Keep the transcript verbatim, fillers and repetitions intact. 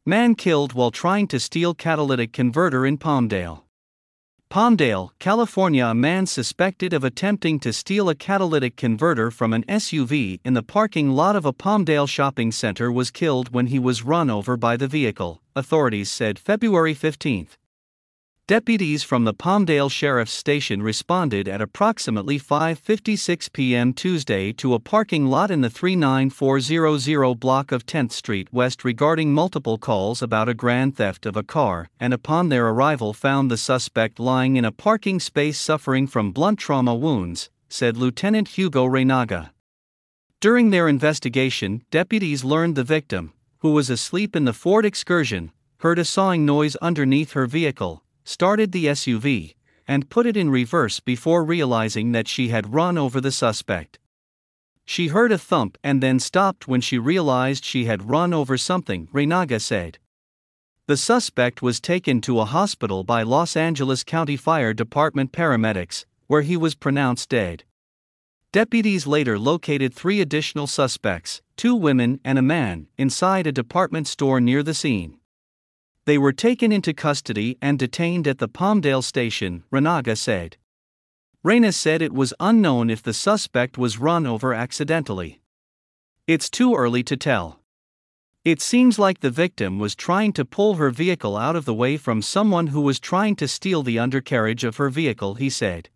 Man killed while trying to steal catalytic converter in Palmdale. Palmdale, California. A man suspected of attempting to steal a catalytic converter from an S U V in the parking lot of a Palmdale shopping center was killed when he was run over by the vehicle, authorities said February fifteenth. Deputies from the Palmdale Sheriff's Station responded at approximately five fifty-six p m Tuesday to a parking lot in the three nine four zero zero block of tenth Street West regarding multiple calls about a grand theft of a car, and upon their arrival found the suspect lying in a parking space suffering from blunt trauma wounds, said Lieutenant Hugo Reynaga. During their investigation, deputies learned the victim, who was asleep in the Ford Excursion, heard a sawing noise underneath her vehicle, started the S U V, and put it in reverse before realizing that she had run over the suspect. She heard a thump and then stopped when she realized she had run over something, Reynaga said. The suspect was taken to a hospital by Los Angeles County Fire Department paramedics, where he was pronounced dead. Deputies later located three additional suspects, two women and a man, inside a department store near the scene. They were taken into custody and detained at the Palmdale station, Reynaga said. Reyna said it was unknown if the suspect was run over accidentally. It's too early to tell. It seems like the victim was trying to pull her vehicle out of the way from someone who was trying to steal the undercarriage of her vehicle, he said.